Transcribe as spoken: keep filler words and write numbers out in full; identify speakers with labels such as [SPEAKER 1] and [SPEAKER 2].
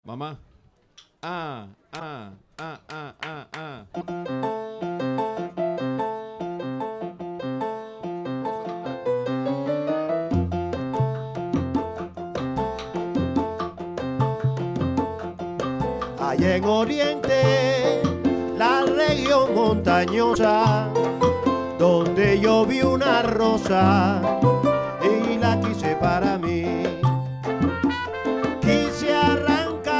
[SPEAKER 1] Mamá. Ah, ah, ah, ah, ah, ah.
[SPEAKER 2] Allá en Oriente, la región montañosa, donde yo vi una rosa y la quise para mí.